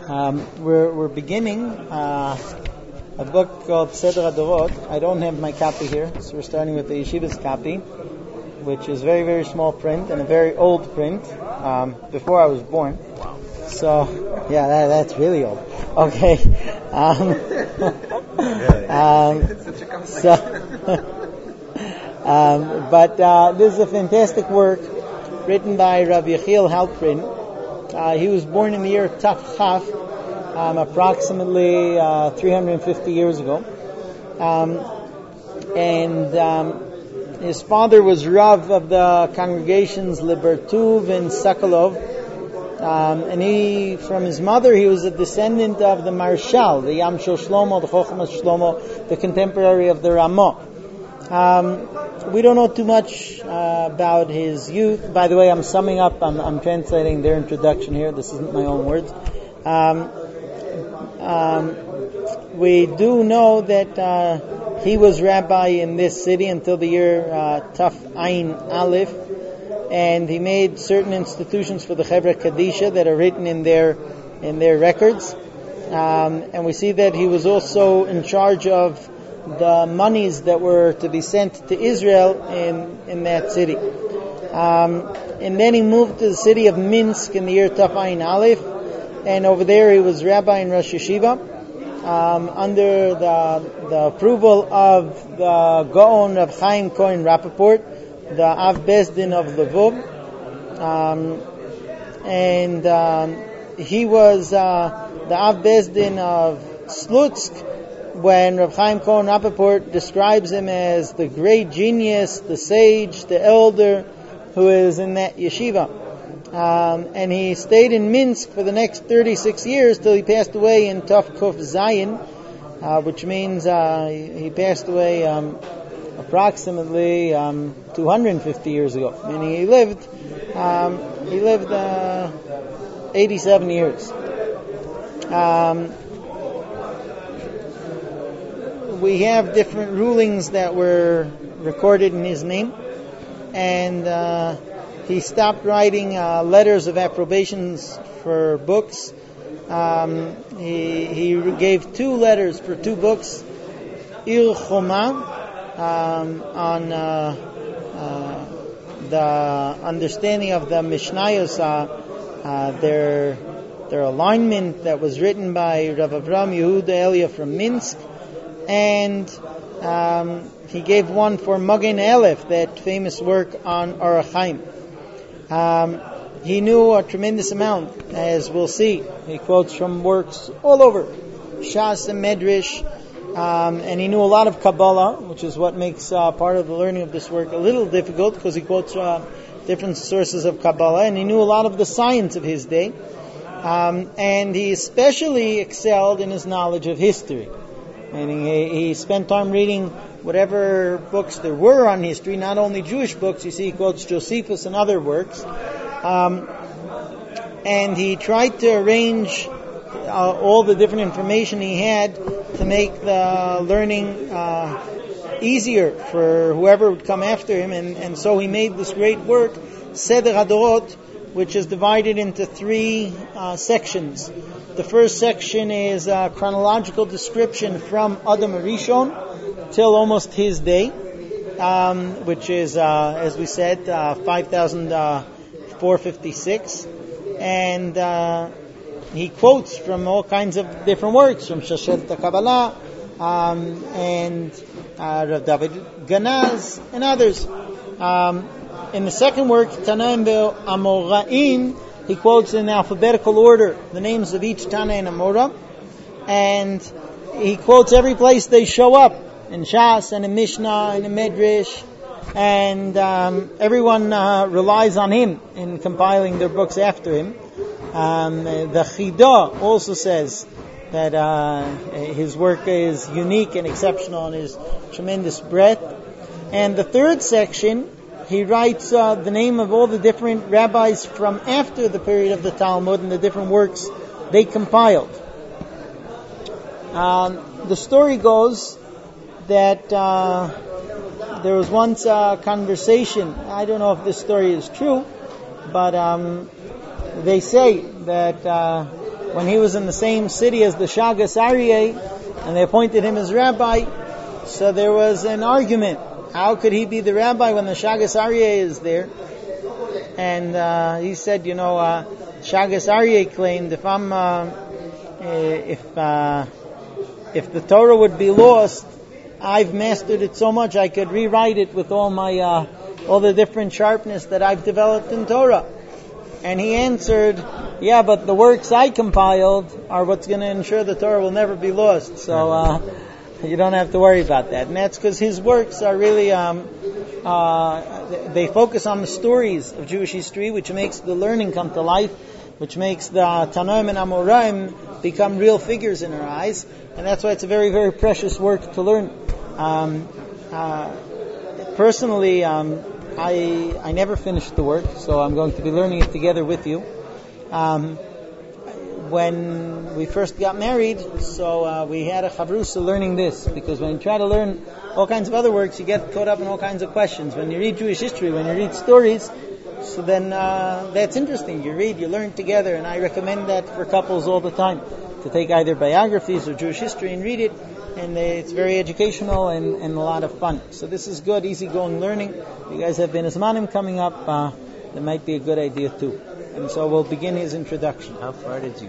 We're beginning a book called Seder HaDorot. I don't have my copy here, so we're starting with the Yeshiva's copy, which is very, very small print and a very old print, before I was born. So, yeah, that's really old. Okay. But this is a fantastic work written by Rabbi Yechiel Halprin. He was born in the year Taf Chaf, approximately 350 years ago. And his father was Rav of the congregations Libertuv and Sokolov. And from his mother, he was a descendant of the Marshal, the Yamshel Shlomo, the Chochmas Shlomo, the contemporary of the Ramah. We don't know too much about his youth. By the way, I'm summing up. I'm translating their introduction here. This isn't my own words. We do know that he was rabbi in this city until the year Taf Ayin Aleph, and he made certain institutions for the Chevra Kadisha that are written in their records. And we see that he was also in charge of the monies that were to be sent to Israel in that city. And then he moved to the city of Minsk in the year Taf Ayin Aleph, and over there he was rabbi in Rosh Yeshiva, under the approval of the Gaon of Chaim Cohen Rappaport, the Av Bezdin of Lvov, and he was the Av Bezdin of Slutsk, when Rav Chaim Cohen Rappaport describes him as the great genius, the sage, the elder who is in that yeshiva. And he stayed in Minsk for the next 36 years till he passed away in Tov Kuf Zayin, which means he passed away approximately 250 years ago. Meaning he lived 87 years. We have different rulings that were recorded in his name, and he stopped writing letters of approbations for books. He gave 2 letters for 2 books, Ir Choma, on the understanding of the Mishnayos, their alignment that was written by Rav Avram Yehuda Elia from Minsk. And he gave one for Magen Aleph, that famous work on Orach Chaim. He knew a tremendous amount, as we'll see. He quotes from works all over, Shas and Medrash, and he knew a lot of Kabbalah, which is what makes part of the learning of this work a little difficult, because he quotes different sources of Kabbalah, and he knew a lot of the science of his day. And he especially excelled in his knowledge of history. Meaning he spent time reading whatever books there were on history, not only Jewish books. You see, he quotes Josephus and other works. And he tried to arrange all the different information he had to make the learning easier for whoever would come after him. And so he made this great work, Seder HaDorot, which is divided into 3 sections. The first section is a chronological description from Adam Rishon till almost his day, which is, as we said, 5,456. And he quotes from all kinds of different works, from Shashet Kabbalah, and Rav David Ganaz, and others. In the second work, Tanaim Ve'Amoraim, he quotes in alphabetical order the names of each Tana and Amora, and he quotes every place they show up, in Shas and in Mishnah and in Medrash, and everyone relies on him in compiling their books after him. The Chidah also says that his work is unique and exceptional in his tremendous breadth. And the third section, he writes the name of all the different rabbis from after the period of the Talmud and the different works they compiled. The story goes that there was once a conversation. I don't know if this story is true, but they say that when he was in the same city as the Shagas Aryeh, and they appointed him as rabbi. So there was an argument. How could he be the rabbi when the Shagas Aryeh is there? And he said, Shagas Aryeh claimed if the Torah would be lost, I've mastered it so much I could rewrite it with all the different sharpness that I've developed in Torah. And he answered, yeah, but the works I compiled are what's going to ensure the Torah will never be lost. So you don't have to worry about that. And that's because his works are really, they focus on the stories of Jewish history, which makes the learning come to life, which makes the Tanoim and Amoraim become real figures in our eyes. And that's why it's a very, very precious work to learn. Personally, I never finished the work, so I'm going to be learning it together with you. When we first got married, so we had a chavrusa learning this, because when you try to learn all kinds of other works, you get caught up in all kinds of questions. When you read Jewish history, when you read stories, so then that's interesting. You read, you learn together, and I recommend that for couples all the time, to take either biographies or Jewish history and read it, and it's very educational and a lot of fun. So this is good, easygoing learning. You guys have Bein Hazmanim coming up. That might be a good idea too. And so we'll begin his introduction. How far did you